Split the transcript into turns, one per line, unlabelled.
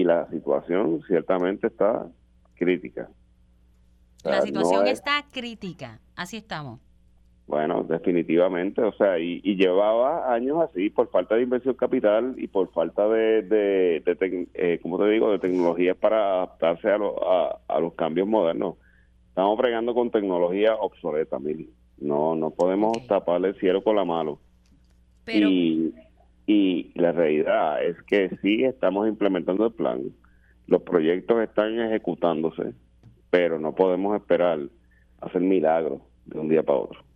y la situación ciertamente está crítica. O
La
sea, no
situación
es,
está crítica, así estamos.
bueno, definitivamente, o sea, y llevaba años así por falta de inversión capital y por falta ¿cómo te digo?, de tecnologías para adaptarse a los cambios modernos. Estamos bregando con tecnología obsoleta, Mili. No
Ok.
podemos tapar el cielo con la mano.
Pero,
Y, y la realidad es que sí estamos implementando el plan, los proyectos están ejecutándose, pero no podemos esperar hacer milagros de un día para otro.